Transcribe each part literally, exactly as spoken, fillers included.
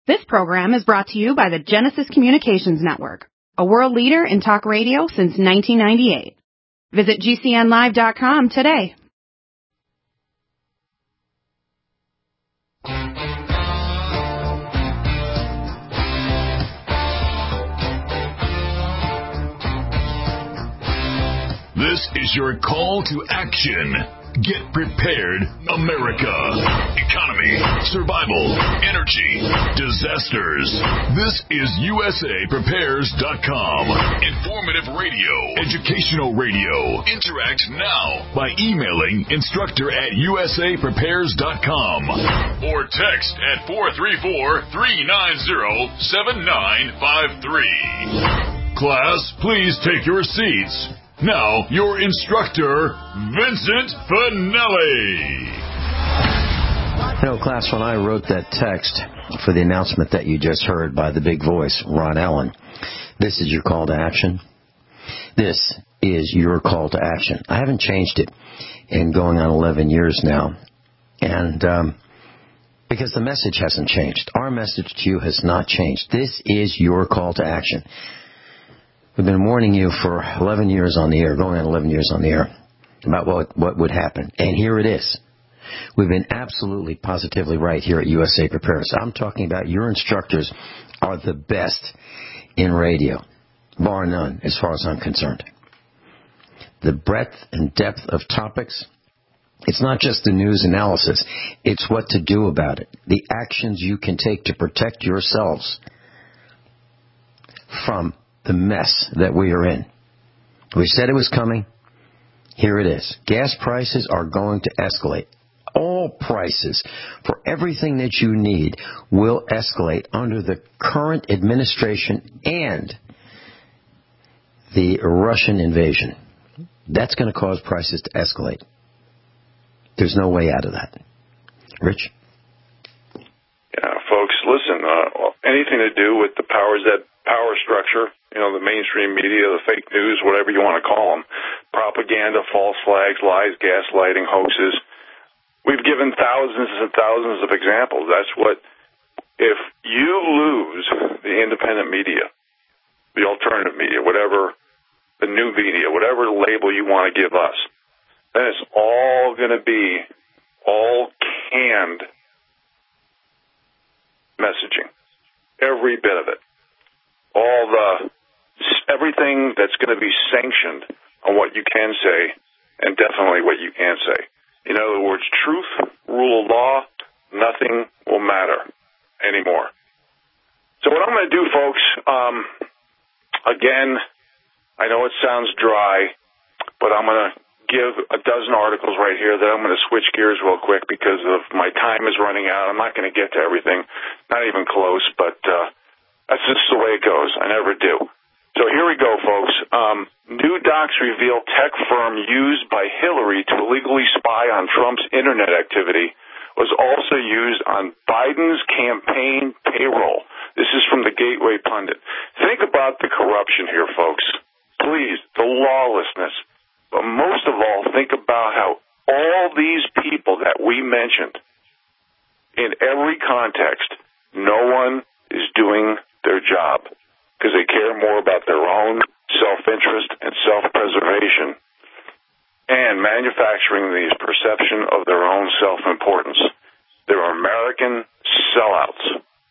This program is brought to you by the Genesis Communications Network, a world leader in talk radio since nineteen ninety-eight. Visit G C N live dot com today. This is your call to action. Get prepared, America. Economy, survival, energy, disasters. This is U S A Prepares dot com. Informative radio, educational radio. Interact now by emailing instructor at U S A Prepares dot com or text at four three four, three nine zero, seven nine five three. Class, please take your seats. Now, your instructor, Vincent Finelli. You know, class, when I wrote that text for the announcement that you just heard by the big voice, Ron Allen, this is your call to action. This is your call to action. I haven't changed it in going on eleven years now. And um, because the message hasn't changed. Our message to you has not changed. This is your call to action. We've been warning you for eleven years on the air, going on eleven years on the air, about what, what would happen. And here it is. We've been absolutely, positively right here at U S A Prepares. I'm talking about your instructors are the best in radio, bar none, as far as I'm concerned. The breadth and depth of topics, it's not just the news analysis. It's what to do about it. The actions you can take to protect yourselves from the mess that we are in. We said it was coming. Here it is. Gas prices are going to escalate. All prices for everything that you need will escalate under the current administration and the Russian invasion. That's going to cause prices to escalate. There's no way out of that. Rich? Yeah, folks, listen, uh, anything to do with the powers that power structure, you know, the mainstream media, the fake news, whatever you want to call them, propaganda, false flags, lies, gaslighting, hoaxes. We've given thousands and thousands of examples. That's what, if you lose the independent media, the alternative media, whatever, the new media, whatever label you want to give us, then it's all going to be all canned messaging. Every bit of it. All the, everything that's going to be sanctioned on what you can say and definitely what you can't say. In other words, truth, rule of law, nothing will matter anymore. So what I'm going to do, folks, um, again, I know it sounds dry, but I'm going to give a dozen articles right here that I'm going to switch gears real quick because of my time is running out. I'm not going to get to everything, not even close, but uh, that's just the way it goes. I never do. So here we go, folks. Um, new docs reveal tech firm used by Hillary to illegally spy on Trump's internet activity was also used on Biden's campaign payroll. This is from the Gateway Pundit. Think about the corruption here, folks. Please, the lawlessness. But most of all, think about how all these people that we mentioned, in every context, no one is doing their job because they care more about their own self-interest and self-preservation and manufacturing the perception of their own self-importance. They're American sellouts.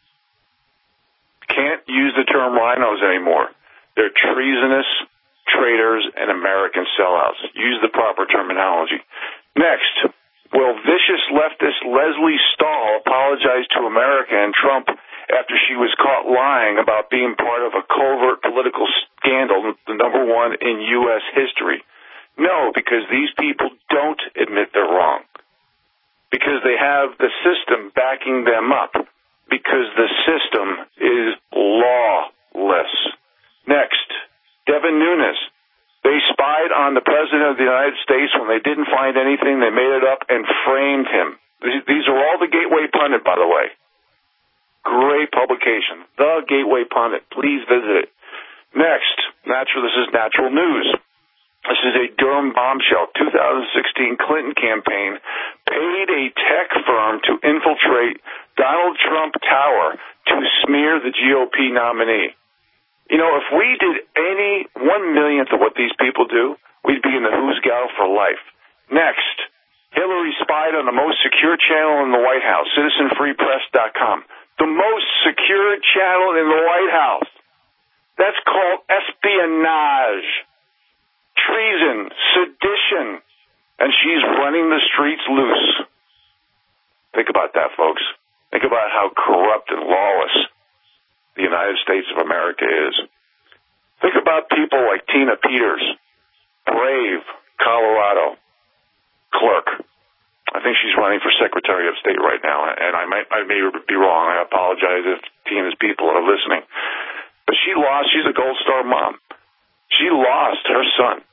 Can't use the term rhinos anymore. They're treasonous traitors and American sellouts. Use the proper terminology. Next, will vicious leftist Leslie Stahl apologize to America and Trump after she was caught lying about being part of a covert political scandal, the number one in U S history? No, because these people don't admit they're wrong. Because they have the system backing them up. Because the system is lawless. Next, Devin Nunes. They spied on the President of the United States when they didn't find anything. They made it up and framed him. These are all the Gateway Pundit, by the way. Great publication. The Gateway Pundit. Please visit it. Next, natural. This is natural news. This is a Durham bombshell. two thousand sixteen Clinton campaign paid a tech firm to infiltrate Donald Trump Tower to smear the G O P nominee. You know, if we did any one millionth of what these people do, we'd be in the who's gal for life. Next, Hillary spied on the most secure channel in the White House, citizen free press dot com. The most secure channel in the White House. That's called espionage, treason, sedition, and she's running the streets loose. Think about that, folks. Think about how corrupt and lawless the United States of America is. Think about people like Tina Peters, brave Colorado clerk. I think she's running for Secretary of State right now, and I might, I may be wrong. I apologize if Tina's people are listening. But she lost. She's a Gold Star mom. She lost her son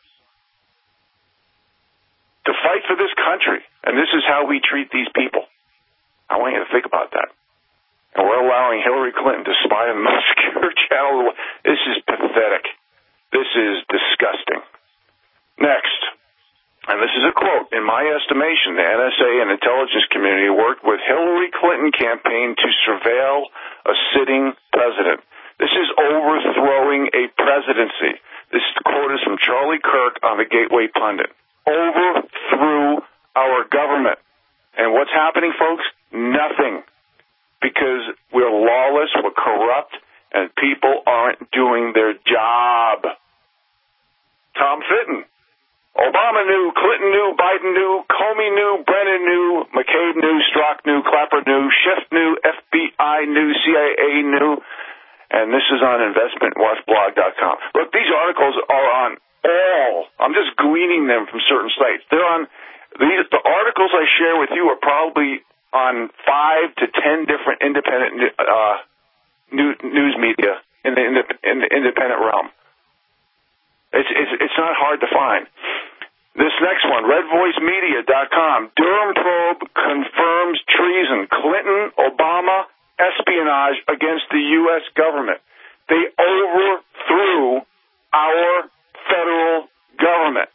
to fight for this country, and this is how we treat these people. I want you to think about that. And we're allowing Hillary Clinton to spy on the most secure channel. This is pathetic. This is disgusting. Next. And this is a quote. In my estimation, the N S A and intelligence community worked with Hillary Clinton campaign to surveil a sitting president. This is overthrowing a presidency. This quote is from Charlie Kirk on the Gateway Pundit. Overthrew our government. And what's happening, folks? Nothing. Because we're lawless, we're corrupt, and people aren't doing their job. Tom Fitton. Obama knew, Clinton knew, Biden knew, Comey knew, Brennan knew, McCabe knew, Strzok knew, Clapper knew, Schiff knew, F B I knew, C I A knew, and this is on investment watch blog dot com. Look, these articles are on all. I'm just gleaning them from certain sites. They're on, these, the articles I share with you are probably on five to ten different independent uh, new, news media in the, in the, in the independent realm. It's, it's, it's not hard to find. This next one, red voice media dot com. Durham probe confirms treason. Clinton, Obama, espionage against the U S government. They overthrew our federal government.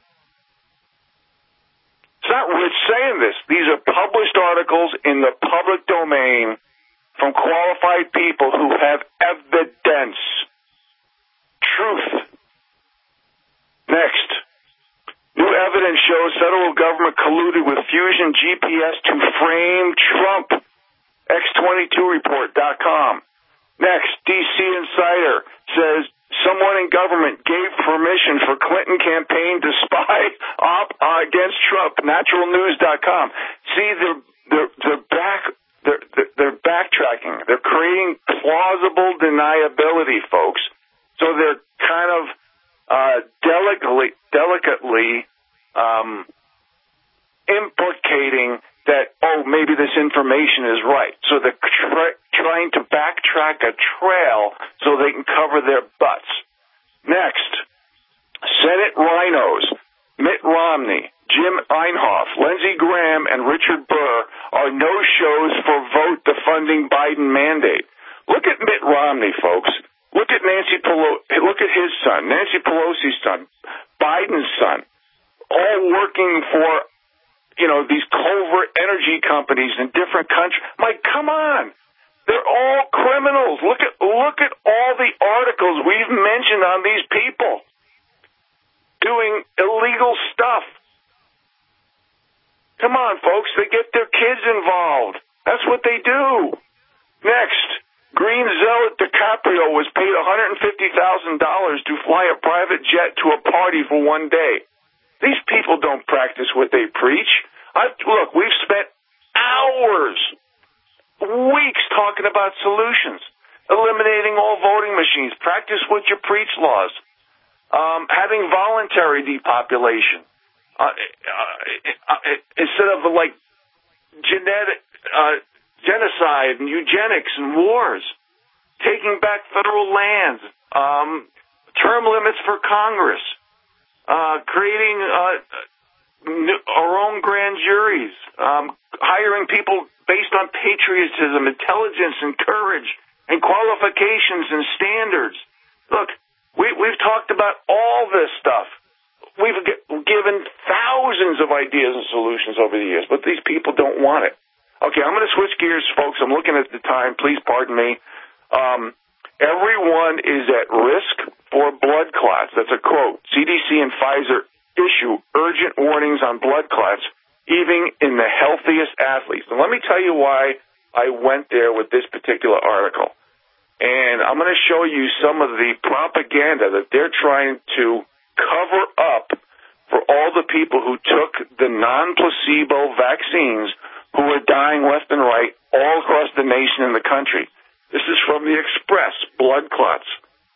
It's not Rich saying this. These are published articles in the public domain from qualified people who have evidence. Truth. Next, new evidence shows federal government colluded with Fusion G P S to frame Trump. X twenty-two report dot com. Next, D C Insider says someone in government gave permission for Clinton campaign to spy op uh, against Trump. Natural News dot com. See, they're they're, they're back. They're, they're backtracking. They're creating plausible deniability, folks. So they're kind of Uh, delicately, delicately um, implicating that, oh, maybe this information is right. So they're tra- trying to backtrack a trail so they can cover their butts. Next, Senate rhinos, Mitt Romney, Jim Inhofe, Lindsey Graham, and Richard Burr are no-shows for vote defunding Biden mandate. Look at Mitt Romney, folks. Look at Nancy Pelosi. Look at his son, Nancy Pelosi's son, Biden's son, all working for, you know, these covert energy companies in different countries. Mike, come on. They're all criminals. Look at look at all the articles we've mentioned on these people doing illegal stuff. Come on, folks. They get their kids involved. That's what they do. Next. Green zealot DiCaprio was paid one hundred fifty thousand dollars to fly a private jet to a party for one day. These people don't practice what they preach. I, look, we've spent hours, weeks talking about solutions, eliminating all voting machines, practice what you preach laws, um, having voluntary depopulation, uh, uh, uh, instead of like genetic... Uh, genocide and eugenics and wars, taking back federal lands, um, term limits for Congress, uh, creating uh, our own grand juries, um, hiring people based on patriotism, intelligence, and courage, and qualifications and standards. Look, we, we've talked about all this stuff. We've g- given thousands of ideas and solutions over the years, but these people don't want it. Okay, I'm going to switch gears, folks. I'm looking at the time. Please pardon me. Um, everyone is at risk for blood clots. That's a quote. C D C and Pfizer issue urgent warnings on blood clots, even in the healthiest athletes. And let me tell you why I went there with this particular article. And I'm going to show you some of the propaganda that they're trying to cover up for all the people who took the non-placebo vaccines who are dying left and right all across the nation and the country. This is from the Express, blood clots,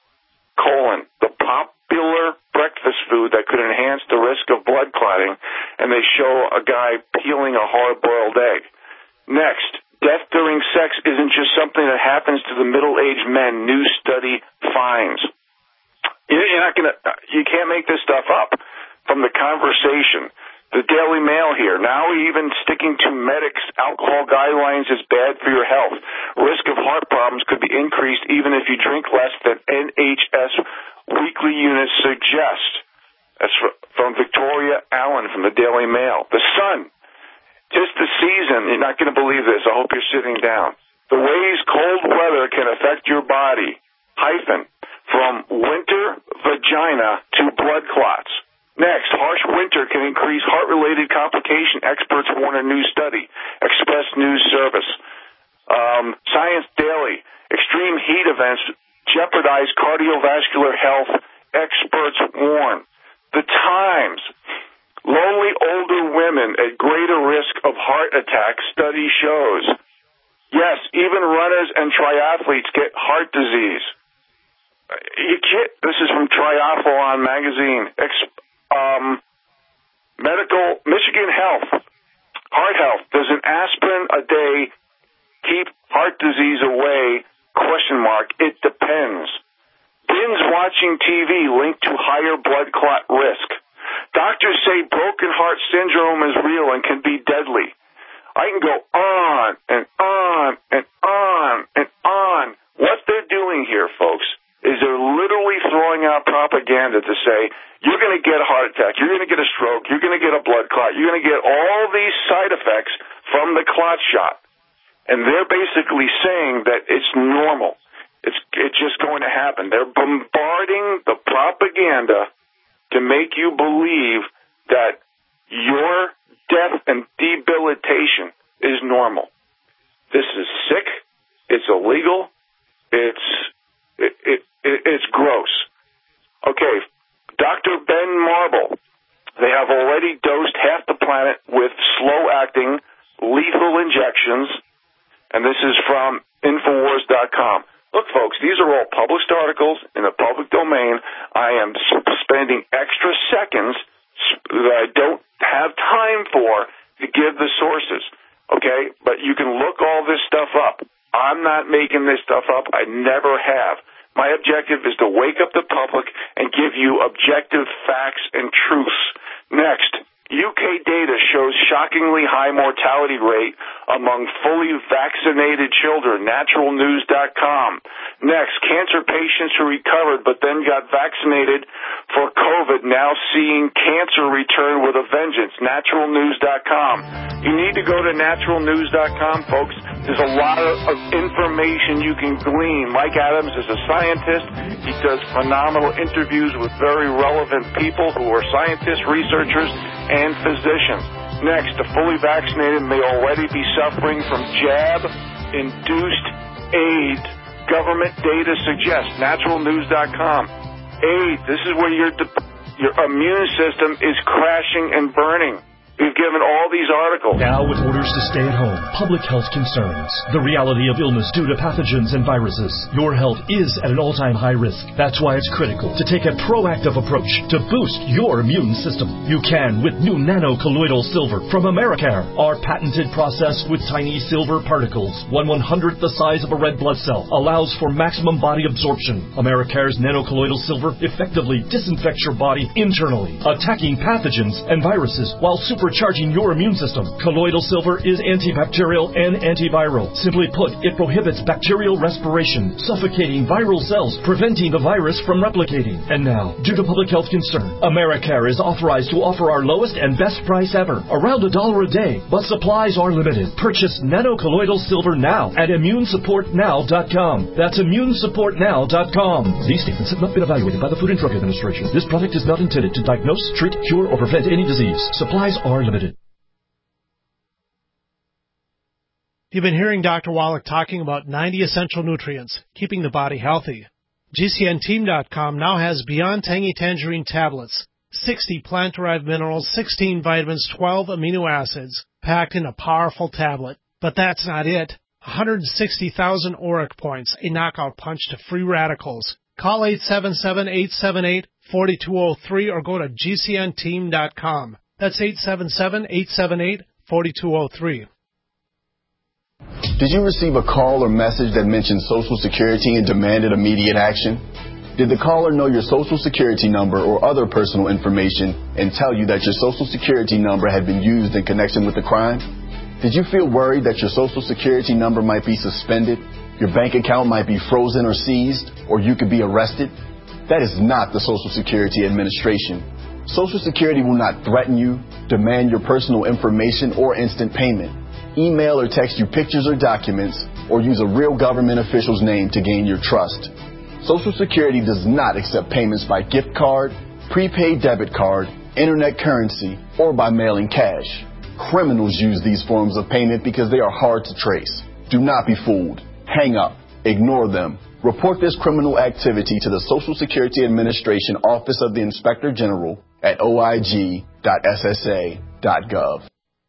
colon, the popular breakfast food that could enhance the risk of blood clotting, and they show a guy peeling a hard-boiled egg. Next, death during sex isn't just something that happens to the middle-aged men, new study finds. You're not gonna, you can't make this stuff up from the conversation. The Daily Mail here, now even sticking to medics' alcohol guidelines is bad for your health. Risk of heart problems could be increased even if you drink less than N H S weekly units suggest. That's from Victoria Allen from the Daily Mail. The Sun, just the season, you're not going to believe this, I hope you're sitting down. The ways cold weather can affect your body, hyphen, from winter vagina to blood clots. Next, harsh winter can increase heart-related complication. Experts warn a new study. Express News Service. Um, Science Daily. Extreme heat events jeopardize cardiovascular health. Experts warn. The Times. Lonely older women at greater risk of heart attack, study shows. Yes, even runners and triathletes get heart disease. You can't, this is from Triathlon magazine. Ex- Um, medical, Michigan Health, Heart Health, does an aspirin a day keep heart disease away? Question mark. It depends. Binge watching T V linked to higher blood clot risk. Doctors say broken heart syndrome is real and can be deadly. I can go on and on and on and on. What they're doing here, folks, is they're literally throwing out propaganda to say, you're going to get a heart attack, you're going to get a stroke, you're going to get a blood clot, you're going to get all these side effects from the clot shot. And they're basically saying that it's normal. It's, it's just going to happen. They're bombarding the propaganda to make you believe that your death and debilitation is normal. This is sick, it's illegal, it's, it, it, it, it's gross. Okay, Doctor Ben Marble, they have already dosed half the planet with slow-acting, lethal injections, and this is from Infowars dot com. Look, folks, these are all published articles in the public domain. I am spending extra seconds that I don't have time for to give the sources, okay? But you can look all this stuff up. I'm not making this stuff up. I never have. My objective is to wake up the public and give you objective facts and truths. Next, U K data shows shockingly high mortality rate among fully vaccinated children, natural news dot com. Next, cancer patients who recovered but then got vaccinated for COVID now seeing cancer return with a vengeance, natural news dot com. You need to go to natural news dot com, folks. There's a lot of, of information you can glean. Mike Adams is a scientist. He does phenomenal interviews with very relevant people who are scientists, researchers, and physicians. Next, the fully vaccinated may already be suffering from jab-induced AIDS. Government data suggests, natural news dot com. AIDS, this is where your, your immune system is crashing and burning. We've given all these articles. Now with orders to stay at home, public health concerns, the reality of illness due to pathogens and viruses, your health is at an all-time high risk. That's why it's critical to take a proactive approach to boost your immune system. You can with new nano-colloidal silver from Americare. Our patented process with tiny silver particles, one one-hundredth the size of a red blood cell, allows for maximum body absorption. Americare's nano-colloidal silver effectively disinfects your body internally, attacking pathogens and viruses while super overcharging your immune system. Colloidal silver is antibacterial and antiviral. Simply put, it prohibits bacterial respiration, suffocating viral cells, preventing the virus from replicating. And now, due to public health concern, Americare is authorized to offer our lowest and best price ever, around a dollar a day, but supplies are limited. Purchase nanocolloidal silver now at immune support now dot com. That's immune support now dot com. These statements have not been evaluated by the Food and Drug Administration. This product is not intended to diagnose, treat, cure, or prevent any disease. Supplies are limited. You've been hearing Doctor Wallach talking about ninety essential nutrients, keeping the body healthy. G C N team dot com now has Beyond Tangy Tangerine tablets, sixty plant-derived minerals, sixteen vitamins, twelve amino acids, packed in a powerful tablet. But that's not it. one hundred sixty thousand auric points, a knockout punch to free radicals. Call eight seven seven, eight seven eight, four two zero three or go to G C N team dot com. That's eight seven seven, eight seven eight, four two zero three. Did you receive a call or message that mentioned Social Security and demanded immediate action? Did the caller know your Social Security number or other personal information and tell you that your Social Security number had been used in connection with the crime? Did you feel worried that your Social Security number might be suspended, your bank account might be frozen or seized, or you could be arrested? That is not the Social Security Administration. Social Security will not threaten you, demand your personal information, or instant payment, email or text you pictures or documents, or use a real government official's name to gain your trust. Social Security does not accept payments by gift card, prepaid debit card, internet currency, or by mailing cash. Criminals use these forms of payment because they are hard to trace. Do not be fooled. Hang up. Ignore them. Report this criminal activity to the Social Security Administration Office of the Inspector General at O I G dot S S A dot gov.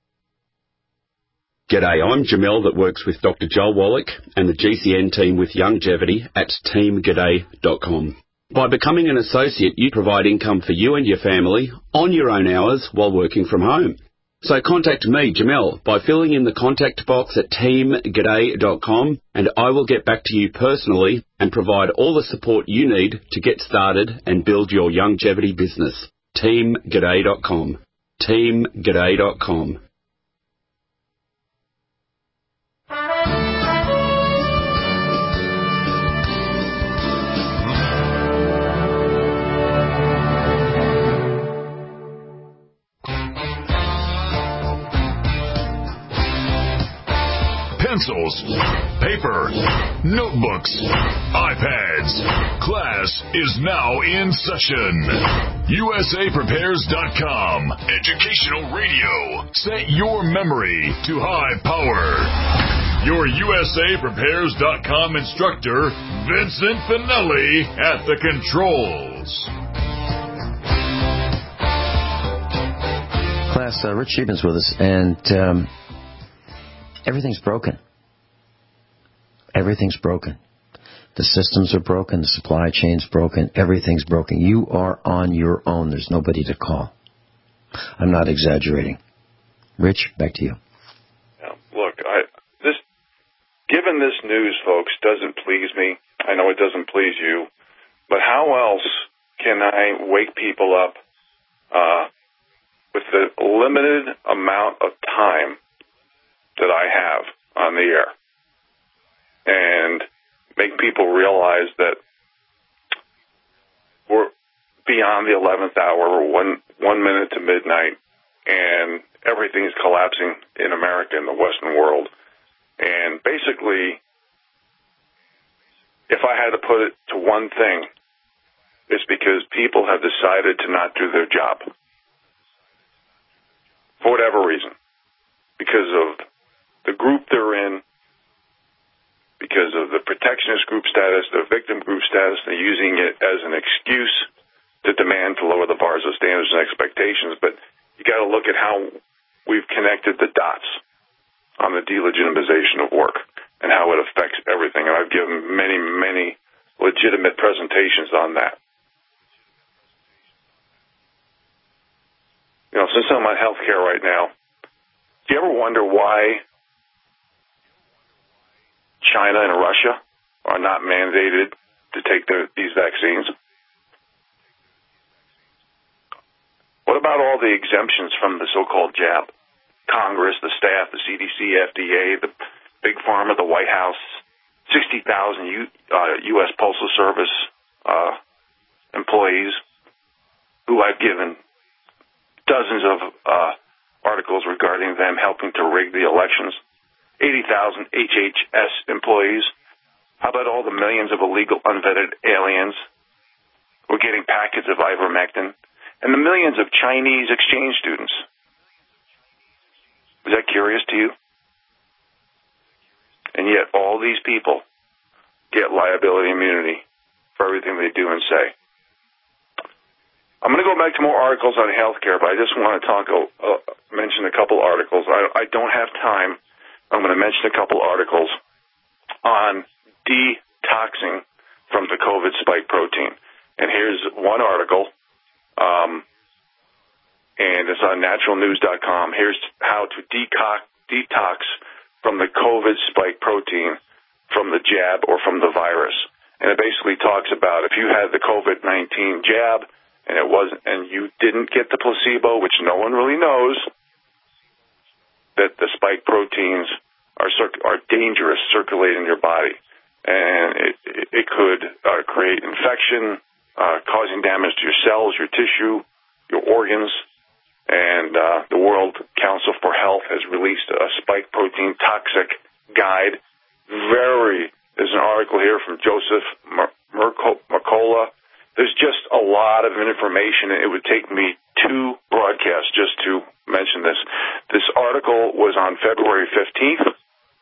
G'day, I'm Jamel that works with Doctor Joel Wallach and the G C N team with Longevity at team g'day dot com. By becoming an associate, you provide income for you and your family on your own hours while working from home. So contact me, Jamel, by filling in the contact box at team g'day dot com, and I will get back to you personally and provide all the support you need to get started and build your longevity business. team g'day dot com. team g'day dot com. Pencils, paper, notebooks, iPads. Class is now in session. U S A prepares dot com. Educational radio. Set your memory to high power. Your U S A prepares dot com instructor, Vincent Finelli, at the controls. Class, uh, Rich Sheepman's with us, and um, everything's broken. Everything's broken. The systems are broken. The supply chain's broken. Everything's broken. You are on your own. There's nobody to call. I'm not exaggerating. Rich, back to you. Yeah, look, I, this, given this news, folks, doesn't please me. I know it doesn't please you. But how else can I wake people up uh, with the limited amount of time that I have on the air and make people realize that we're beyond the eleventh hour, one one minute to midnight, and everything's collapsing in America and the Western world. And basically, if I had to put it to one thing, it's because people have decided to not do their job for whatever reason, because of the group they're in, because of the protectionist group status, the victim group status. They're using it as an excuse to demand to lower the bars of standards and expectations. But you got to look at how we've connected the dots on the delegitimization of work and how it affects everything. And I've given many, many legitimate presentations on that. You know, since I'm on healthcare right now, do you ever wonder why China and Russia are not mandated to take the, these vaccines? What about all the exemptions from the so-called jab? Congress, the staff, the C D C, F D A, the Big Pharma, the White House, sixty thousand U, uh, U S Postal Service uh, employees who I've given dozens of uh, articles regarding them helping to rig the elections, eighty thousand H H S employees. How about all the millions of illegal unvetted aliens who are getting packets of ivermectin, and the millions of Chinese exchange students? Is that curious to you? And yet all these people get liability immunity for everything they do and say. I'm going to go back to more articles on healthcare, but I just want to talk, uh, mention a couple articles. I, I don't have time. I'm going to mention a couple articles on detoxing from the COVID spike protein. And here's one article, um, and it's on natural news dot com. Here's how to deco- detox from the COVID spike protein from the jab or from the virus. And it basically talks about if you had the COVID nineteen jab and it wasn't, and you didn't get the placebo, which no one really knows, that the spike proteins are circ- are dangerous circulating in your body, and it, it, it could uh, create infection, uh, causing damage to your cells, your tissue, your organs. And uh, the World Council for Health has released a spike protein toxic guide. Very, there's an article here from Joseph Mercola. There's just a lot of information. It would take me two broadcasts just to mention this. This article was on February fifteenth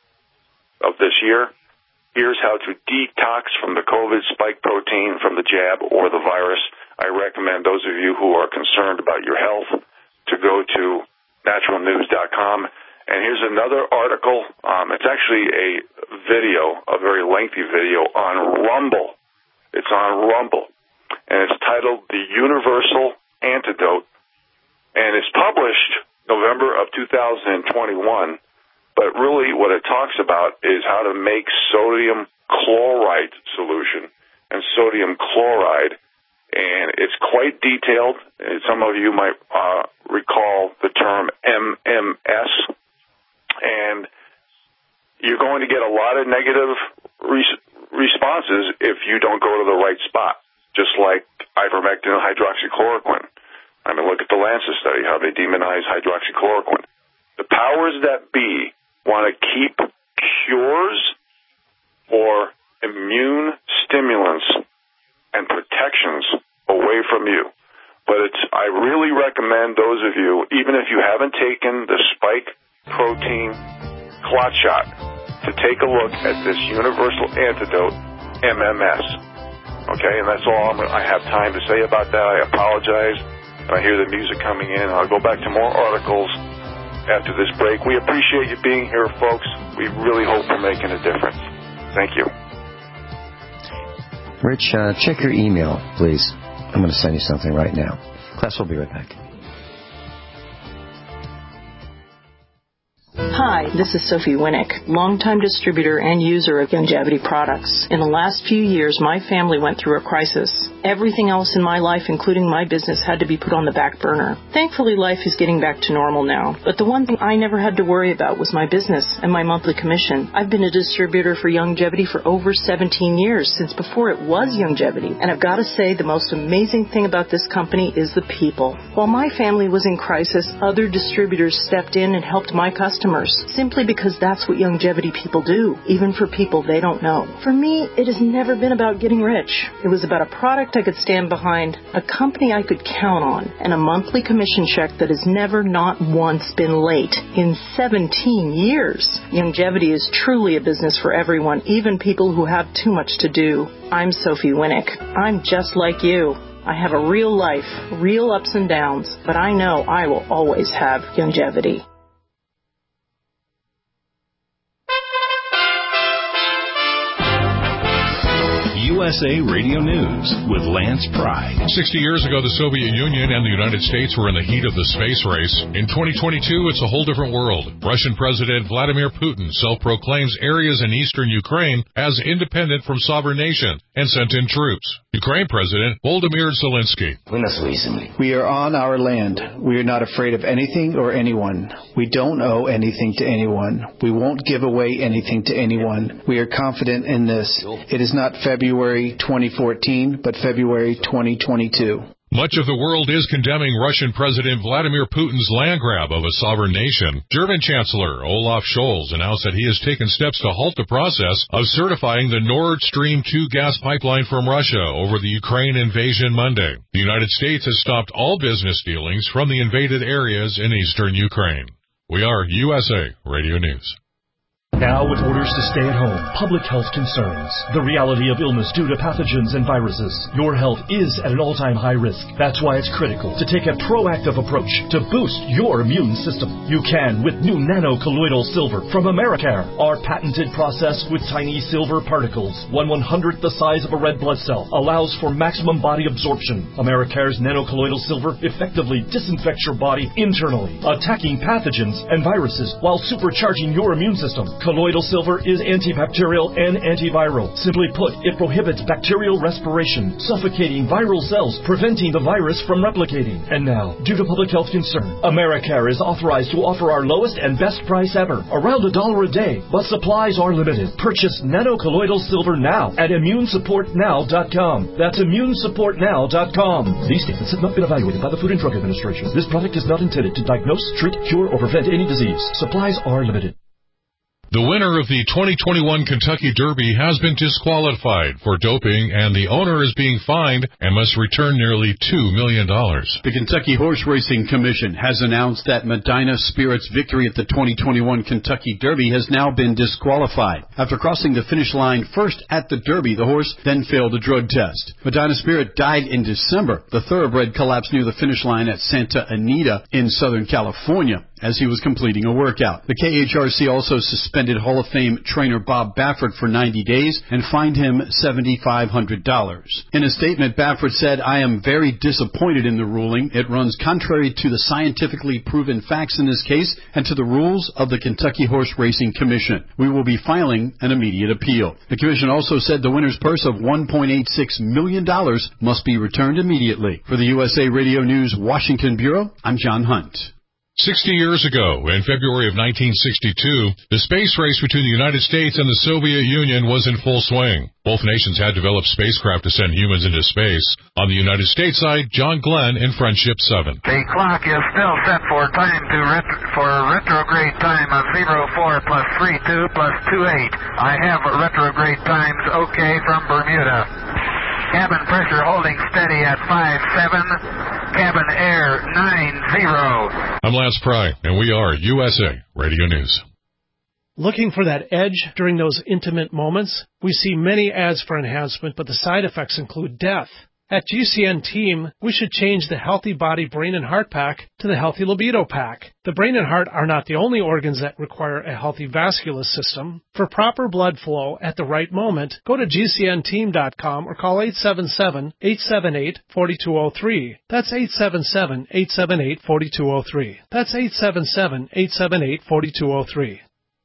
of this year. Here's how to detox from the COVID spike protein from the jab or the virus. I recommend those of you who are concerned about your health to go to natural news dot com. And here's another article. Um, it's actually a video, a very lengthy video on Rumble. It's on Rumble. And it's titled The Universal Antidote. And it's published November of two thousand twenty-one. But really what it talks about is how to make sodium chloride solution and sodium chloride. And it's quite detailed. Some of you might uh, recall the term M M S. And you're going to get a lot of negative re- responses if you don't go to the right spot, just like ivermectin and hydroxychloroquine. I mean, look at the Lancet study, how they demonize hydroxychloroquine. The powers that be want to keep cures or immune stimulants and protections away from you. But it's, I really recommend those of you, even if you haven't taken the spike protein clot shot, to take a look at this universal antidote, M M S. Okay, and that's all I'm, I have time to say about that. I apologize. And I hear the music coming in. I'll go back to more articles after this break. We appreciate you being here, folks. We really hope we're making a difference. Thank you. Rich, uh, check your email, please. I'm going to send you something right now. Class, we'll be right back. Hi, this is Sophie Winnick, longtime distributor and user of Youngevity products. In the last few years, my family went through a crisis. Everything else in my life, including my business, had to be put on the back burner. Thankfully, life is getting back to normal now. But the one thing I never had to worry about was my business and my monthly commission. I've been a distributor for Youngevity for over seventeen years, since before it was Youngevity. And I've got to say, the most amazing thing about this company is the people. While my family was in crisis, other distributors stepped in and helped my customers, simply because that's what Youngevity people do, even for people they don't know. For me, it has never been about getting rich. It was about a product I could stand behind, a company I could count on, and a monthly commission check that has never not once been late in seventeen years. Youngevity is truly a business for everyone, even people who have too much to do. I'm Sophie Winnick. I'm just like you. I have a real life, real ups and downs, but I know I will always have Youngevity. U S A Radio News with Lance Pry. Sixty years ago, the Soviet Union and the United States were in the heat of the space race. In twenty twenty-two, it's a whole different world. Russian President Vladimir Putin self-proclaims areas in eastern Ukraine as independent from sovereign nations and sent in troops. Ukraine President Volodymyr Zelensky. We are on our land. We are not afraid of anything or anyone. We don't owe anything to anyone. We won't give away anything to anyone. We are confident in this. It is not February twenty fourteen, but February twenty twenty-two. Much of the world is condemning Russian President Vladimir Putin's land grab of a sovereign nation. German Chancellor Olaf Scholz announced that he has taken steps to halt the process of certifying the Nord Stream two gas pipeline from Russia over the Ukraine invasion Monday. The United States has stopped all business dealings from the invaded areas in eastern Ukraine. We are U S A Radio News. Now with orders to stay at home, public health concerns, the reality of illness due to pathogens and viruses, your health is at an all-time high risk. That's why it's critical to take a proactive approach to boost your immune system. You can with new nano-colloidal silver from Americare. Our patented process with tiny silver particles, one one-hundredth the size of a red blood cell, allows for maximum body absorption. Americare's nano-colloidal silver effectively disinfects your body internally, attacking pathogens and viruses while supercharging your immune system. Colloidal silver is antibacterial and antiviral. Simply put, it prohibits bacterial respiration, suffocating viral cells, preventing the virus from replicating. And now, due to public health concern, Americare is authorized to offer our lowest and best price ever, around a dollar a day, but supplies are limited. Purchase nano-colloidal silver now at immune support now dot com. That's immune support now dot com. These statements have not been evaluated by the Food and Drug Administration. This product is not intended to diagnose, treat, cure, or prevent any disease. Supplies are limited. The winner of the twenty twenty-one Kentucky Derby has been disqualified for doping, and the owner is being fined and must return nearly two million dollars. The Kentucky Horse Racing Commission has announced that Medina Spirit's victory at the twenty twenty-one Kentucky Derby has now been disqualified. After crossing the finish line first at the Derby, the horse then failed a drug test. Medina Spirit died in December. The thoroughbred collapsed near the finish line at Santa Anita in Southern California as he was completing a workout. The K H R C also suspended Hall of Fame trainer Bob Baffert for ninety days and fined him seven thousand five hundred dollars. In a statement, Baffert said, "I am very disappointed in the ruling. It runs contrary to the scientifically proven facts in this case and to the rules of the Kentucky Horse Racing Commission. We will be filing an immediate appeal." The commission also said the winner's purse of one point eight six million dollars must be returned immediately. For the U S A Radio News Washington Bureau, I'm John Hunt. Sixty years ago, in February of nineteen sixty-two, the space race between the United States and the Soviet Union was in full swing. Both nations had developed spacecraft to send humans into space. On the United States side, John Glenn in Friendship seven. The clock is still set for time to ret- for retrograde time of zero four plus three two plus two eight. I have retrograde times okay from Bermuda. Cabin pressure holding steady at five seven. Cabin air nine zero. I'm Lance Pry, and we are U S A Radio News. Looking for that edge during those intimate moments? We see many ads for enhancement, but the side effects include death. At G C N Team, we should change the Healthy Body, Brain, and Heart Pack to the Healthy Libido Pack. The brain and heart are not the only organs that require a healthy vascular system. For proper blood flow at the right moment, go to G C N team dot com or call eight seven seven, eight seven eight, four two zero three. That's eight seven seven, eight seven eight, four two zero three. That's eight seven seven, eight seven eight, four two zero three.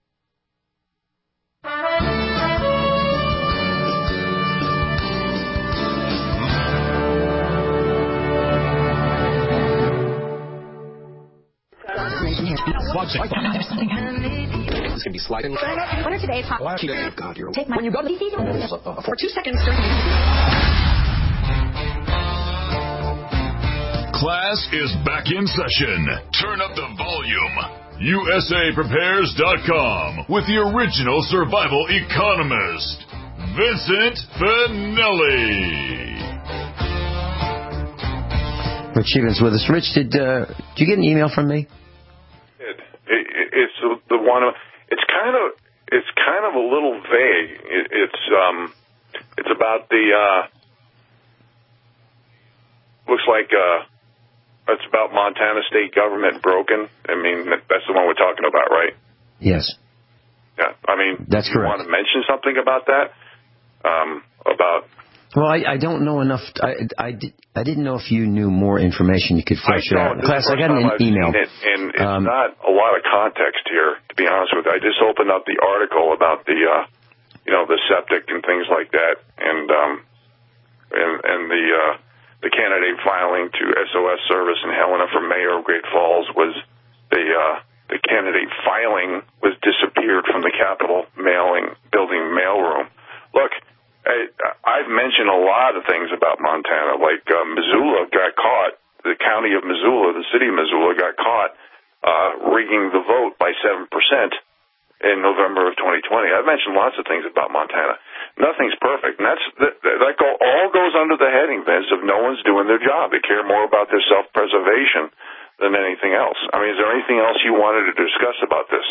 There's something happening. It's going to be sliding. Winner today. God, you're Take my, when you go to the for two seconds. Class is back in session. Turn up the volume. U S A Prepares dot com with the original survival economist, Vincent Finelli. Rich Evans with us. Rich, did, uh, did you get an email from me? It, it, it's the one. It's kind of it's kind of a little vague. It, it's um it's about the uh, looks like uh, it's about Montana state government broken. I mean, that's the one we're talking about, right? Yes. Yeah. I mean, that's you correct. Want to mention something about that? Um, about. Well, I, I don't know enough. I, I, did, I didn't know if you knew more information you could flesh it out. Class, I got an I've email. It, and it's um, not a lot of context here, to be honest with you. I just opened up the article about the, uh, you know, the septic and things like that, and um, and, the uh, the candidate filing to S O S Service in Helena for mayor of Great Falls was the uh, the candidate filing was disappeared from the Capitol mailing building mailroom. Look, I, I've mentioned a lot of things about Montana, like uh, Missoula got caught. The county of Missoula, the city of Missoula, got caught uh, rigging the vote by seven percent. In November of twenty twenty. I've mentioned lots of things about Montana. Nothing's perfect, and that's that, that go, all goes under the heading, Vince, of no one's doing their job. They care more about their self-preservation than anything else. I mean, is there anything else you wanted to discuss about this?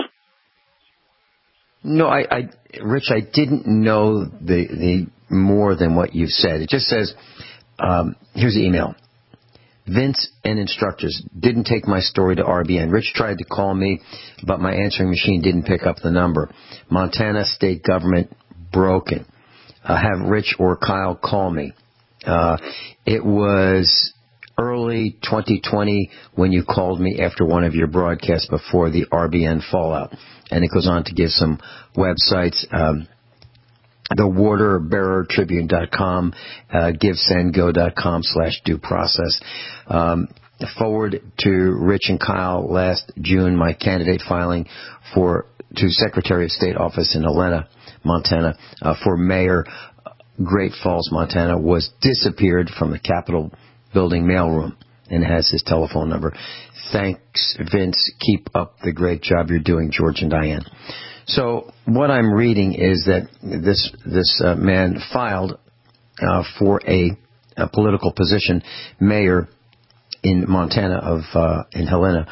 No, I, I Rich, I didn't know the the more than what you've said. It just says, um, here's the email. Vince and instructors didn't take my story to R B N. Rich tried to call me, but my answering machine didn't pick up the number. Montana state government broken. Uh, have Rich or Kyle call me. Uh, it was early twenty twenty when you called me after one of your broadcasts before the R B N fallout. And it goes on to give some websites. Um, The Water Bearer Tribune dot com, uh, givesendgo dot com slash due process. Um, forward to Rich and Kyle last June, my candidate filing for to Secretary of State office in Helena, Montana, uh, for mayor, Great Falls, Montana, was disappeared from the Capitol building mailroom and has his telephone number. Thanks, Vince. Keep up the great job you're doing, George and Diane. So what I'm reading is that this this uh, man filed uh, for a, a political position, mayor in Montana of uh, in Helena,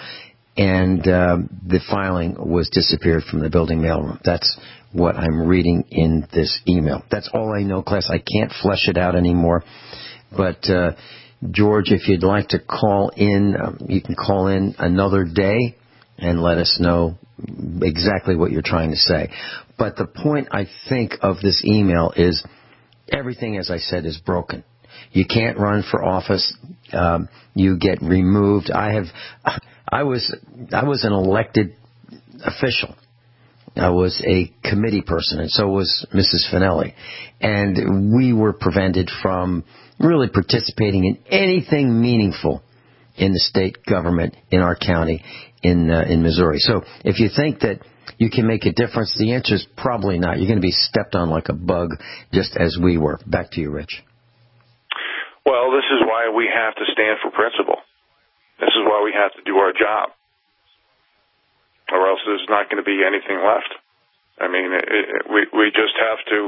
and uh, the filing was disappeared from the building mailroom. That's what I'm reading in this email. That's all I know, class. I can't flesh it out anymore. But uh, George, if you'd like to call in, um, you can call in another day and let us know exactly what you're trying to say. But the point, I think, of this email is everything, as I said, is broken. You can't run for office. Um, you get removed. I have, I was, I was an elected official. I was a committee person, and so was Missus Finelli. And we were prevented from really participating in anything meaningful in the state government in our county in uh, in Missouri. So if you think that you can make a difference, the answer is probably not. You're going to be stepped on like a bug, just as we were. Back to you, Rich. Well, this is why we have to stand for principle. This is why we have to do our job, or else there's not going to be anything left. I mean, it, it, we we just have to.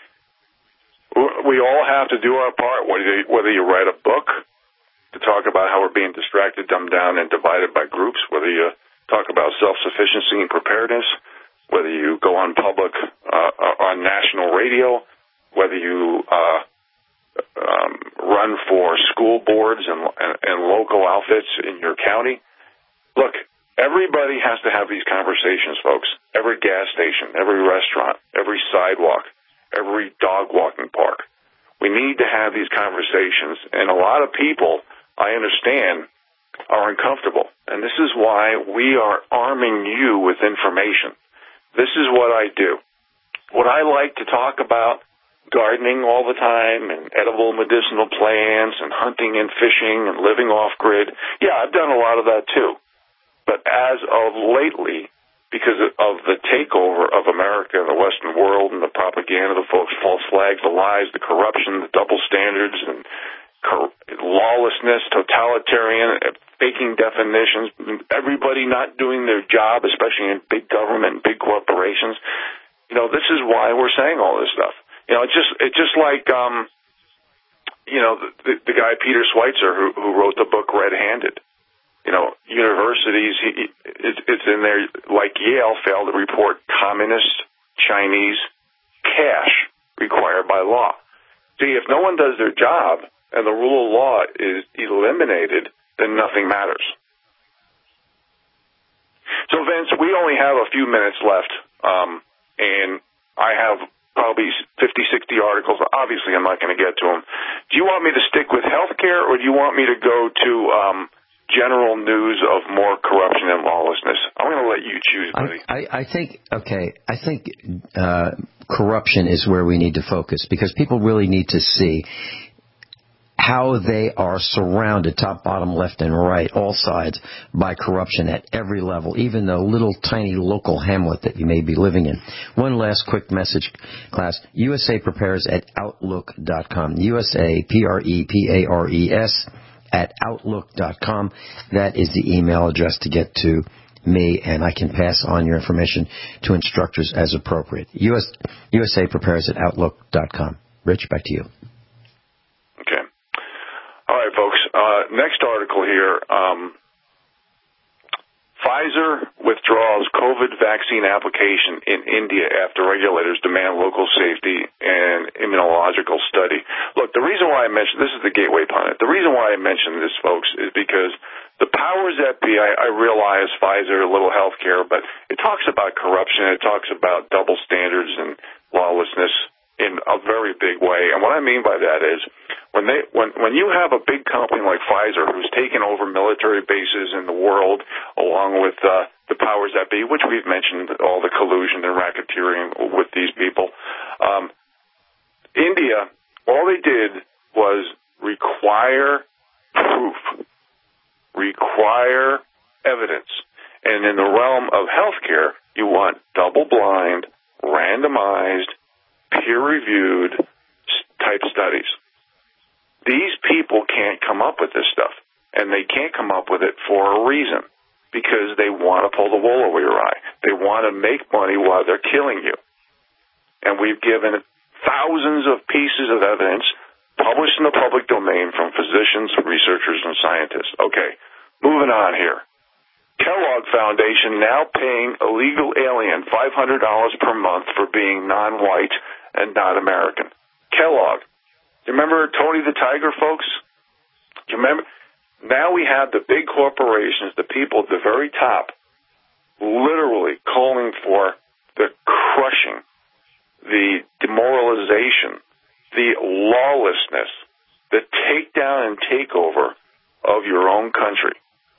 We all have to do our part. Whether you, whether you write a book to talk about how we're being distracted, dumbed down, and divided by groups, whether you talk about self-sufficiency and preparedness, whether you go on public, uh, on national radio, whether you uh, um, run for school boards and, and, and local outfits in your county. Look, everybody has to have these conversations, folks. Every gas station, every restaurant, every sidewalk, every dog walking park. We need to have these conversations, and a lot of people, I understand, are uncomfortable. And this is why we are arming you with information. This is what I do. Would I like to talk about gardening all the time and edible medicinal plants and hunting and fishing and living off-grid? Yeah, I've done a lot of that too. But as of lately, because of the takeover of America and the Western world and the propaganda, the false flags, the lies, the corruption, the double standards, and lawlessness, totalitarian, faking definitions, everybody not doing their job, especially in big government and big corporations. You know, this is why we're saying all this stuff. You know, it's just it's just like, um, you know, the, the guy Peter Schweitzer who, who wrote the book Red-Handed. You know, universities, he, it, it's in there, like Yale, failed to report communist Chinese cash required by law. See, if no one does their job and the rule of law is eliminated, then nothing matters. So, Vince, we only have a few minutes left, um, and I have probably fifty, sixty articles. Obviously, I'm not going to get to them. Do you want me to stick with healthcare, or do you want me to go to um, general news of more corruption and lawlessness? I'm going to let you choose, buddy. I, I, I think, okay, I think uh, corruption is where we need to focus, because people really need to see how they are surrounded, top, bottom, left, and right, all sides, by corruption at every level, even the little tiny local hamlet that you may be living in. One last quick message, class. U S A Prepares at Outlook dot com. U S A, P R E P A R E S, at Outlook dot com. That is the email address to get to me, and I can pass on your information to instructors as appropriate. U S, U S A Prepares at Outlook dot com. Rich, back to you. Okay. All right, folks. Uh, next article here. Um, Pfizer withdraws COVID vaccine application in India after regulators demand local safety and immunological study. Look, the reason why I mentioned this is the gateway pundit. The reason why I mentioned this, folks, is because the powers that be, I, I realize Pfizer, a little healthcare, but it talks about corruption. It talks about double standards and lawlessness in a very big way. And what I mean by that is when they when when you have a big company like Pfizer who's taken over military bases in the world along with uh, the powers that be, which we've mentioned, all the collusion and racketeering with these people, um, India, all they did was require proof, require evidence. And in the realm of healthcare, you want double-blind, randomized, peer-reviewed type studies. These people can't come up with this stuff, and they can't come up with it for a reason, because they want to pull the wool over your eye. They want to make money while they're killing you. And we've given thousands of pieces of evidence published in the public domain from physicians, researchers, and scientists. Okay, moving on here. Kellogg Foundation now paying illegal alien five hundred dollars per month for being non-white and not American. Kellogg. You remember Tony the Tiger, folks? You remember? Now we have the big corporations, the people at the very top, literally calling for the crushing, the demoralization, the lawlessness, the takedown and takeover of your own country.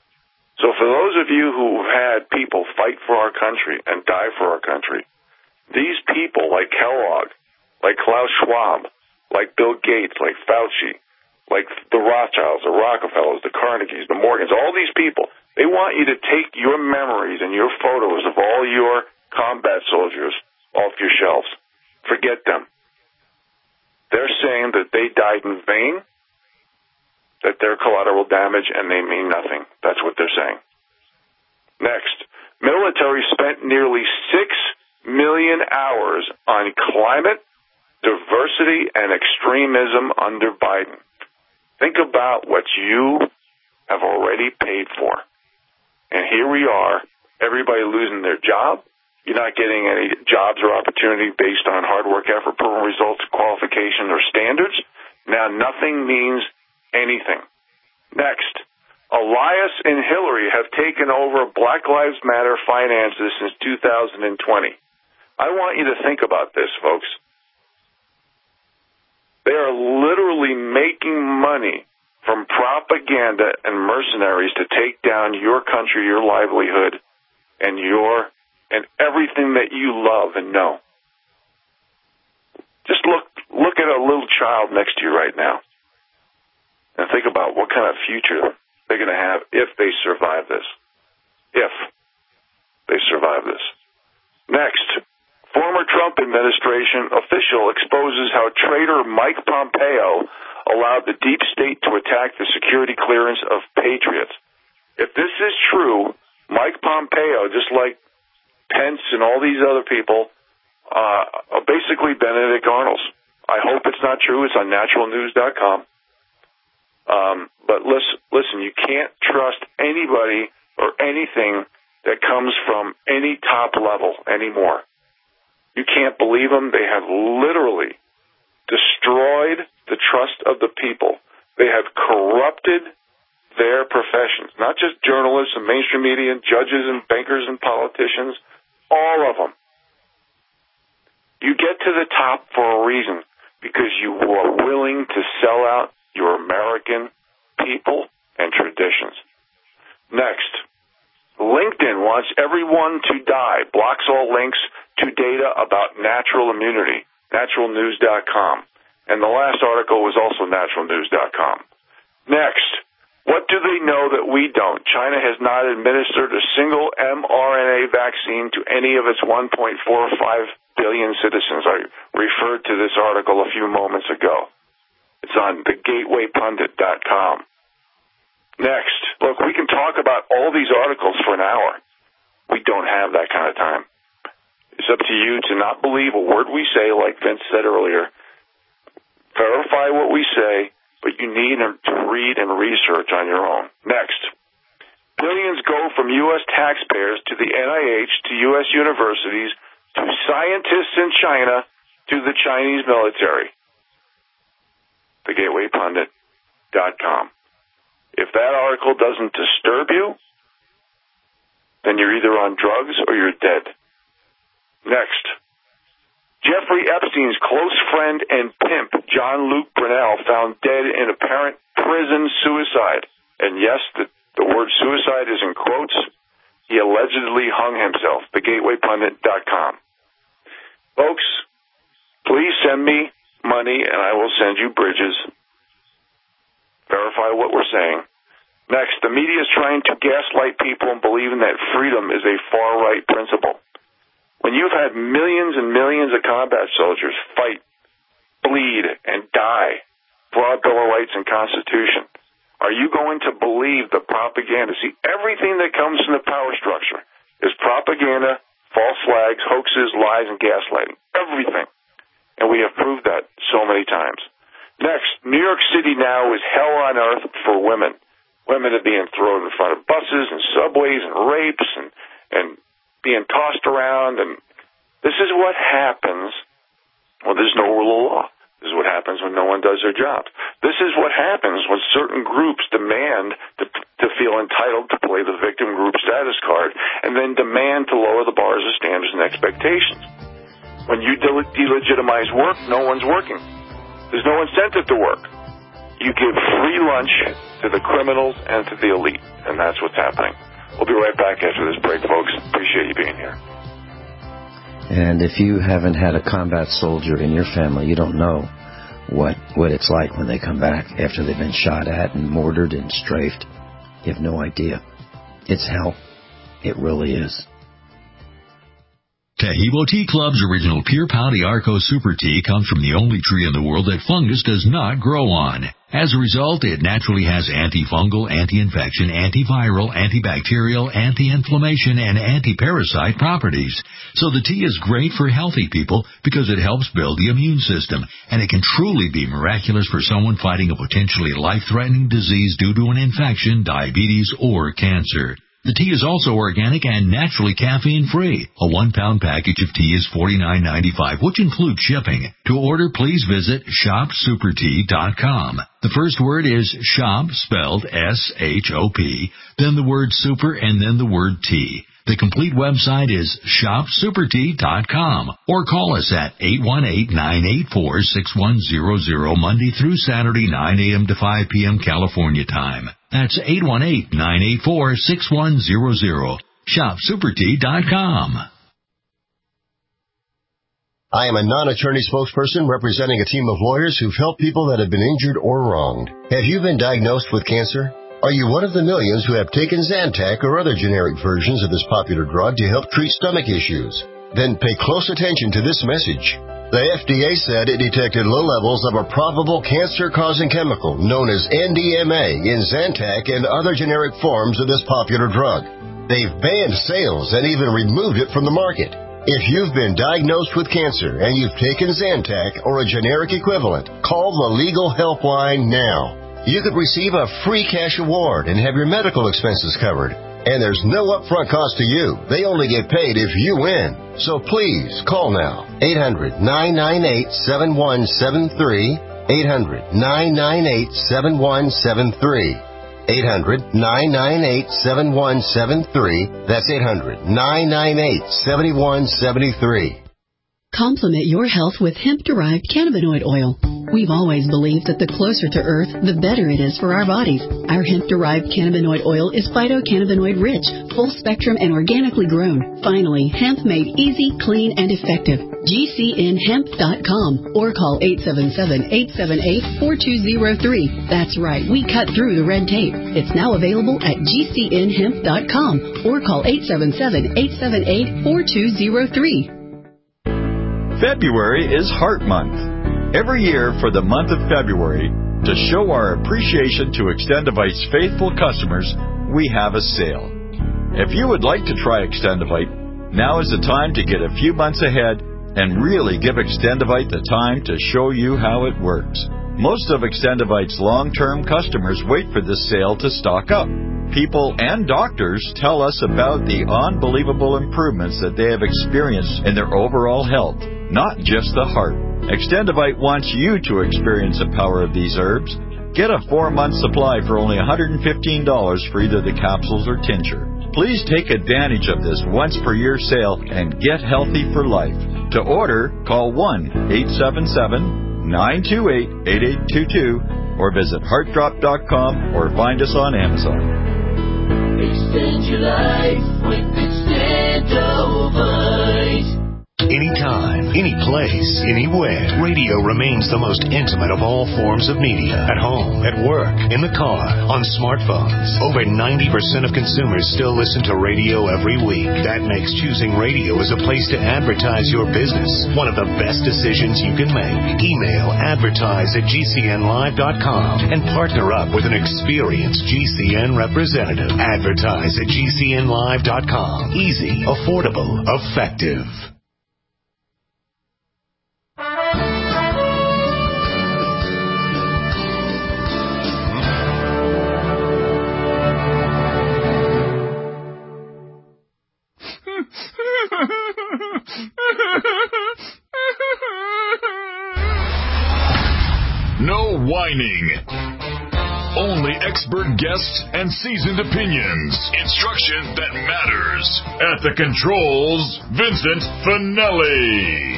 So for those of you who had people fight for our country and die for our country, these people like Kellogg, like Klaus Schwab, like Bill Gates, like Fauci, like the Rothschilds, the Rockefellers, the Carnegies, the Morgans, all these people, they want you to take your memories and your photos of all your combat soldiers off your shelves. Forget them. They're saying that they died in vain, that they're collateral damage, and they mean nothing. That's what they're saying. Next, military spent nearly six million hours on climate, diversity, and extremism under Biden. Think about what you have already paid for. And here we are, everybody losing their job. You're not getting any jobs or opportunity based on hard work, effort, proven results, qualification, or standards. Now nothing means anything. Next, Elias and Hillary have taken over Black Lives Matter finances since two thousand twenty. I want you to think about this, folks. They are literally making money from propaganda and mercenaries to take down your country, your livelihood, and your and everything that you love and know. Just look look at a little child next to you right now and think about what kind of future they're going to have if they survive this. If they survive this. Next, former Trump administration official exposes how traitor Mike Pompeo allowed the deep state to attack the security clearance of patriots. If this is true, Mike Pompeo, just like Pence and all these other people, uh, are basically Benedict Arnolds. I hope it's not true. It's on natural news dot com. Um, but listen, listen, you can't trust anybody or anything that comes from any top level anymore. You can't believe them. They have literally destroyed the trust of the people. They have corrupted their professions, not just journalists and mainstream media and judges and bankers and politicians, all of them. You get to the top for a reason, because you are willing to sell out your American people and traditions. Next, LinkedIn wants everyone to die, blocks all links to data about natural immunity, natural news dot com. And the last article was also natural news dot com. Next, what do they know that we don't? China has not administered a single mRNA vaccine to any of its one point four five billion citizens. I referred to this article a few moments ago. It's on the gateway pundit dot com. Next, look, we can talk about all these articles for an hour. We don't have that kind of time. It's up to you to not believe a word we say, like Vince said earlier. Verify what we say, but you need to read and research on your own. Next, billions go from U S taxpayers to the N I H, to U S universities, to scientists in China, to the Chinese military. the gateway pundit dot com. If that article doesn't disturb you, then you're either on drugs or you're dead. Next, Jeffrey Epstein's close friend and pimp, John Luke Brunel, found dead in apparent prison suicide. And yes, the, the word suicide is in quotes. He allegedly hung himself. the gateway pundit dot com. Folks, please send me money and I will send you bridges. Verify what we're saying. Next, the media is trying to gaslight people and believing that freedom is a far-right principle. When you've had millions and millions of combat soldiers fight, bleed, and die for our Bill of Rights and Constitution, are you going to believe the propaganda? See, everything that comes from the power structure is propaganda, false flags, hoaxes, lies, and gaslighting. Everything. And we have proved that so many times. Next, New York City now is hell on earth for women. Women are being thrown in front of buses and subways and rapes and, and being tossed around. And this is what happens when there's no rule of law. This is what happens when no one does their job. This is what happens when certain groups demand to, to feel entitled to play the victim group status card and then demand to lower the bars of standards and expectations. When you de- delegitimize work, no one's working. There's no incentive to work. You give free lunch to the criminals and to the elite, and that's what's happening. We'll be right back after this break, folks. Appreciate you being here. And if you haven't had a combat soldier in your family, you don't know what what it's like when they come back after they've been shot at and mortared and strafed. You have no idea. It's hell. It really is. Taheebo Tea Club's original Pure Pouty Arco Super Tea comes from the only tree in the world that fungus does not grow on. As a result, it naturally has antifungal, anti-infection, antiviral, antibacterial, anti-inflammation, and anti-parasite properties. So the tea is great for healthy people because it helps build the immune system, and it can truly be miraculous for someone fighting a potentially life-threatening disease due to an infection, diabetes, or cancer. The tea is also organic and naturally caffeine-free. A one-pound package of tea is forty-nine ninety-five, which includes shipping. To order, please visit shop super tea dot com. The first word is shop, spelled S H O P, then the word super, and then the word tea. The complete website is shop super tea dot com, or call us at eight one eight, nine eight four, six one zero zero Monday through Saturday, nine a.m. to five p.m. California time. That's eight one eight, nine eight four, six one zero zero. shop super tea dot com. I am a non-attorney spokesperson representing a team of lawyers who've helped people that have been injured or wronged. Have you been diagnosed with cancer? Are you one of the millions who have taken Zantac or other generic versions of this popular drug to help treat stomach issues? Then pay close attention to this message. The F D A said it detected low levels of a probable cancer-causing chemical known as N D M A in Zantac and other generic forms of this popular drug. They've banned sales and even removed it from the market. If you've been diagnosed with cancer and you've taken Zantac or a generic equivalent, call the Legal Helpline now. You could receive a free cash award and have your medical expenses covered. And there's no upfront cost to you. They only get paid if you win. So please, call now. eight hundred, nine nine eight, seven one seven three. eight hundred, nine nine eight, seven one seven three. eight hundred, nine nine eight, seven one seven three. That's eight hundred, nine nine eight, seven one seven three. Complement your health with hemp-derived cannabinoid oil. We've always believed that the closer to Earth, the better it is for our bodies. Our hemp-derived cannabinoid oil is phytocannabinoid-rich, full-spectrum, and organically grown. Finally, hemp made easy, clean, and effective. G C N hemp dot com or call eight seven seven, eight seven eight, four two zero three. That's right, we cut through the red tape. It's now available at G C N hemp dot com or call eight seven seven, eight seven eight, four two zero three. February is Heart Month. Every year for the month of February, to show our appreciation to Extendivite's faithful customers, we have a sale. If you would like to try Extendivite, now is the time to get a few months ahead and really give Extendivite the time to show you how it works. Most of Extendivite's long-term customers wait for this sale to stock up. People and doctors tell us about the unbelievable improvements that they have experienced in their overall health, not just the heart. Extendivite wants you to experience the power of these herbs. Get a four-month supply for only one hundred fifteen dollars for either the capsules or tincture. Please take advantage of this once-per-year sale and get healthy for life. To order, call one eight seven seven, nine two eight, eight eight two two or visit heart drop dot com or find us on Amazon. Extend your life with Extendovite. Anytime, any place, anywhere, radio remains the most intimate of all forms of media. At home, at work, in the car, on smartphones. Over ninety percent of consumers still listen to radio every week. That makes choosing radio as a place to advertise your business one of the best decisions you can make. Email advertise at G C N live dot com and partner up with an experienced G C N representative. Advertise at G C N live dot com. Easy, affordable, effective. No whining. Only expert guests and seasoned opinions. Instruction that matters. At the controls, Vincent Finelli.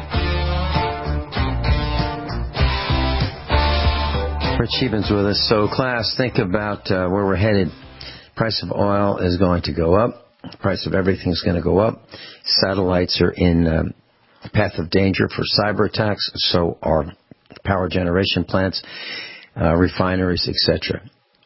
Rich Eben's with us. So, class, think about uh, where we're headed. Price of oil is going to go up. The price of everything is going to go up. Satellites are in um, the path of danger for cyber attacks. So are power generation plants, uh, refineries, et cetera.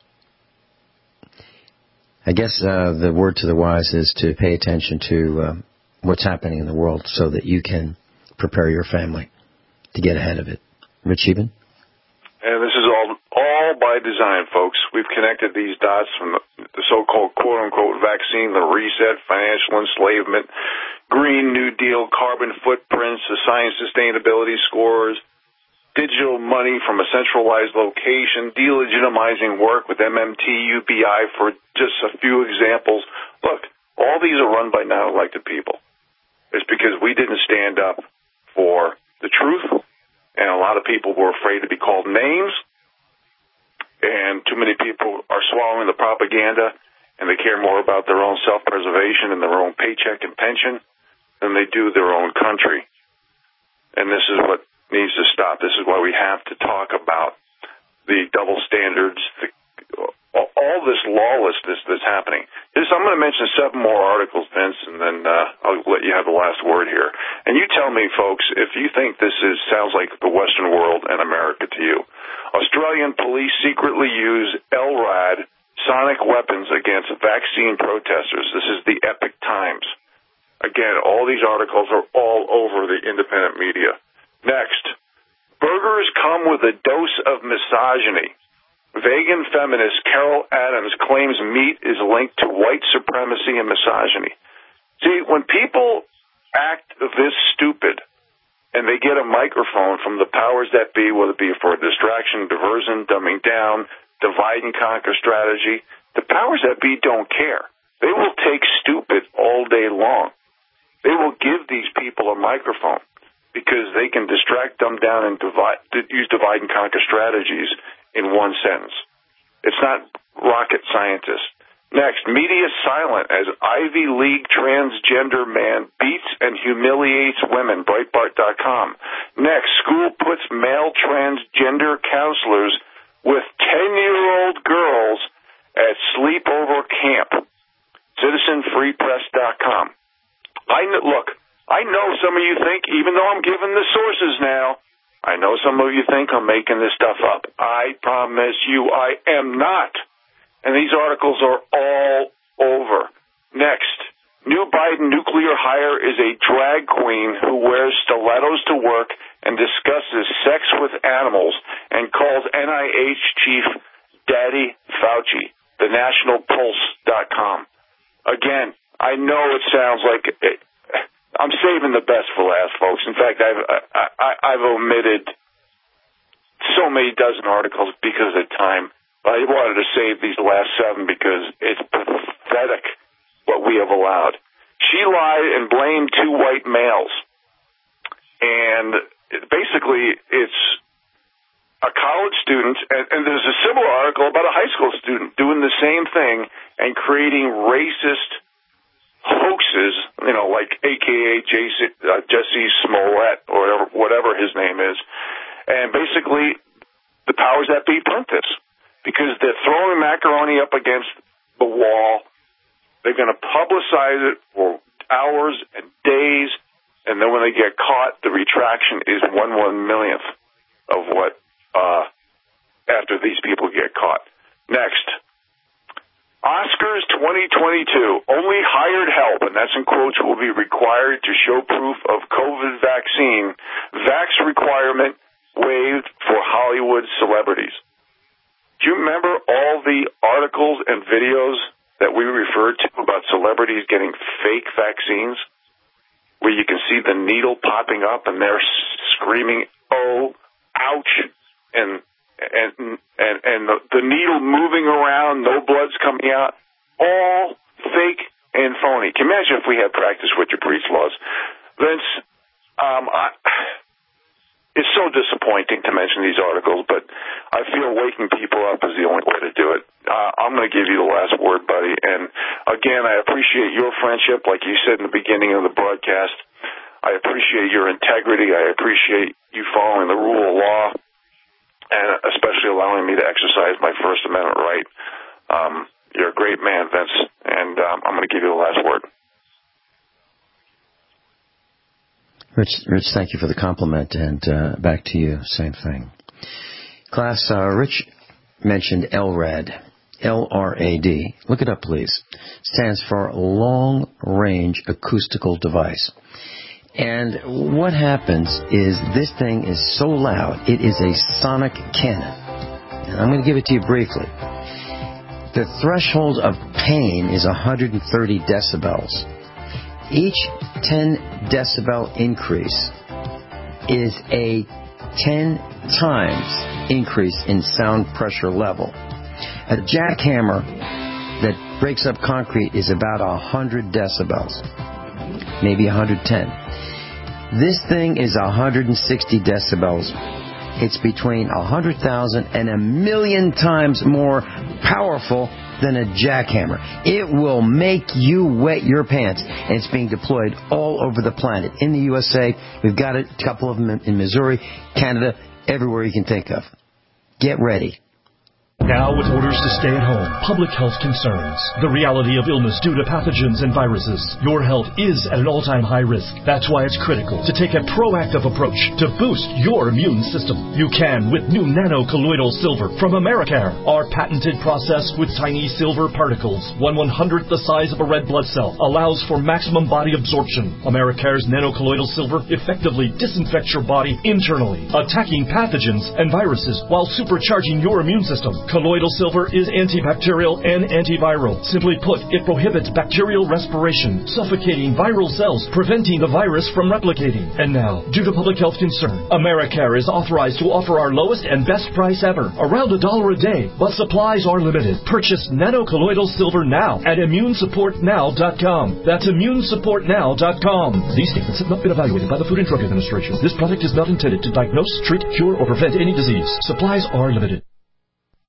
I guess uh, the word to the wise is to pay attention to uh, what's happening in the world so that you can prepare your family to get ahead of it. Rich Eben? And this is all all by design, folks. We've connected these dots from the, the so-called quote-unquote vaccine, the reset, financial enslavement, Green New Deal, carbon footprints, the science sustainability scores, digital money from a centralized location, delegitimizing work with M M T, U B I, for just a few examples. Look, all these are run by non-elected people. It's because we didn't stand up for the truth, and a lot of people were afraid to be called names, and too many people are swallowing the propaganda, and they care more about their own self-preservation and their own paycheck and pension than they do their own country. And this is what needs to stop. This is why we have to talk about the double standards, the, all this lawlessness that's happening. This, I'm going to mention seven more articles, Vince, and then uh, I'll let you have the last word here. And you tell me, folks, if you think this is sounds like the Western world and America to you. Australian police secretly use L RAD sonic weapons against vaccine protesters. This is the Epic Times. Again, all these articles are all over the independent media. Next, burgers come with a dose of misogyny. Vegan feminist Carol Adams claims meat is linked to white supremacy and misogyny. See, when people act this stupid and they get a microphone from the powers that be, whether it be for distraction, diversion, dumbing down, divide and conquer strategy, the powers that be don't care. They will take stupid all day long. They will give these people a microphone because they can distract, dumb down, and divide, use divide and conquer strategies in one sentence. It's not rocket scientists. Next, media silent as Ivy League transgender man beats and humiliates women, Breitbart dot com. Next, school puts male transgender counselors with ten-year-old girls at sleepover camp, Citizen Free Press dot com. I know, look, I know some of you think, even though I'm giving the sources now, I know some of you think I'm making this stuff up. I promise you I am not. And these articles are all over. Next, new Biden nuclear hire is a drag queen who wears stilettos to work and discusses sex with animals and calls N I H chief Daddy Fauci, the national pulse dot com. Again, I know it sounds like it, I'm saving the best for last, folks. In fact, I've I, I, I've omitted so many dozen articles because of time. I wanted to save these last seven because it's pathetic what we have allowed. She lied and blamed two white males. And basically, it's a college student, and, and there's a similar article about a high school student doing the same thing and creating racist hoaxes, you know, like A K A Jesse, uh, Jesse Smollett or whatever, whatever his name is. And basically, the powers that be print this. Because they're throwing macaroni up against the wall. They're going to publicize it for hours and days, and then when they get caught, the retraction is one one millionth of what, uh, after these people get caught. Next, Oscars twenty twenty-two, only hired help, and that's in quotes, will be required to show proof of COVID vaccine. Vax requirement waived for Hollywood celebrities. Do you remember all the articles and videos that we referred to about celebrities getting fake vaccines, where you can see the needle popping up and they're screaming, "Oh, ouch!" and and and and the, the needle moving around, no blood's coming out, all fake and phony. Can you imagine if we had practice what your priest laws, Vince? Um, I. It's so disappointing to mention these articles, but I feel waking people up is the only way to do it. Uh, I'm going to give you the last word, buddy. And again, I appreciate your friendship, like you said in the beginning of the broadcast. I appreciate your integrity. I appreciate you following the rule of law, and especially allowing me to exercise my First Amendment right. Um, you're a great man, Vince, and um, I'm going to give you the last word. Rich, Rich, thank you for the compliment, and uh, back to you, same thing. Class, uh, Rich mentioned L R A D, L R A D. Look it up, please. Stands for Long Range Acoustical Device. And what happens is this thing is so loud, it is a sonic cannon. And I'm going to give it to you briefly. The threshold of pain is one hundred thirty decibels. Each ten decibel increase is a ten times increase in sound pressure level. A jackhammer that breaks up concrete is about one hundred decibels, maybe one hundred ten. This thing is one hundred sixty decibels. It's between one hundred thousand and a million times more powerful than a jackhammer. It will make you wet your pants. And it's being deployed all over the planet. In the U S A, we've got a couple of them in Missouri, Canada, everywhere you can think of. Get ready. Now with orders to stay at home, public health concerns, the reality of illness due to pathogens and viruses, your health is at an all-time high risk. That's why it's critical to take a proactive approach to boost your immune system. You can with new nano-colloidal silver from Americare. Our patented process with tiny silver particles, one one-hundredth the size of a red blood cell, allows for maximum body absorption. Americare's nano-colloidal silver effectively disinfects your body internally, attacking pathogens and viruses while supercharging your immune system. Colloidal silver is antibacterial and antiviral. Simply put, it prohibits bacterial respiration, suffocating viral cells, preventing the virus from replicating. And now, due to public health concern, Americare is authorized to offer our lowest and best price ever, around a dollar a day, but supplies are limited. Purchase nano-colloidal silver now at immune support now dot com. That's immune support now dot com. These statements have not been evaluated by the Food and Drug Administration. This product is not intended to diagnose, treat, cure, or prevent any disease. Supplies are limited.